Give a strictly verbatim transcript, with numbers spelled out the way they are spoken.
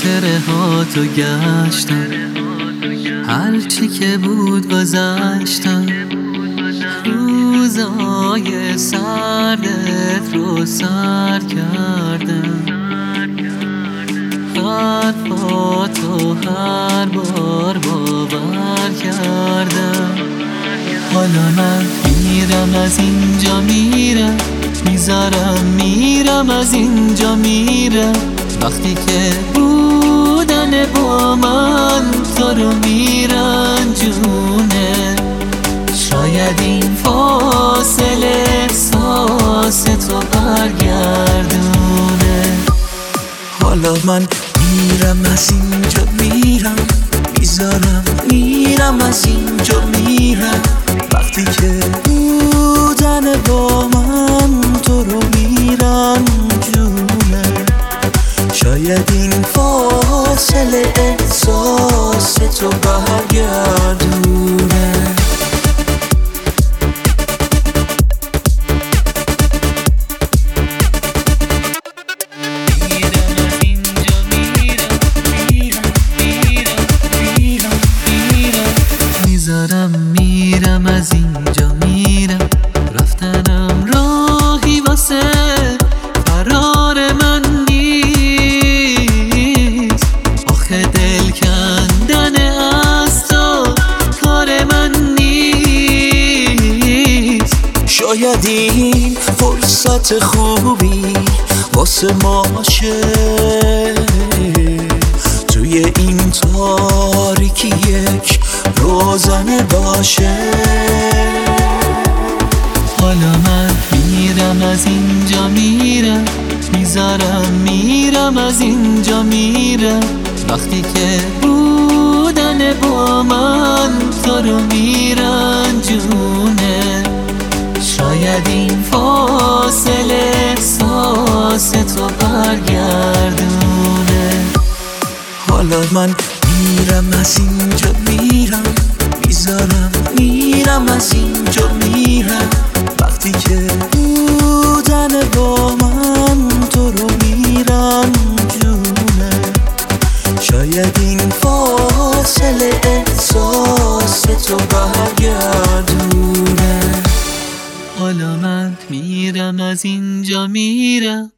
خاطره ها تو گشتم، هر چی که بود گذشتم. روزای سردت رو سر کردم، حرفاتو هر بار باور کردم. حالا من میرم از اینجا میرم، میذارم میرم از اینجا میرم. وقتی که بودن با من تو رو میرنجونه، شاید این فاصله احساس تو برگردونه. حالا من میرم از اینجا میرم، میذارم میرم از اینجا میرم. وقتی که بودن با من تو رو میرنجونه، شاید این فاصله احساس تو برگردونه. میرم از اینجا میرم، رفتنم راهی واسه فرار من نیست. آخه دل کندن از تو کار من نیست. شاید این فرصت خوبی واسه ما شه، توی این تاریکی یک روزنه باشه. حالا من میرم از اینجا میرم، میذارم میرم از اینجا میرم. وقتی که بودن با من تو رو میرنجونه، شاید این فاصله احساس تو برگردونه. حالا من میرم از اینجا میرم، میذارم میرم از اینجا میرم. وقتی که بودن با من تو رو میرنجونه، شاید این فاصله احساس تو برگردونه. حالا من میرم از اینجا میرم،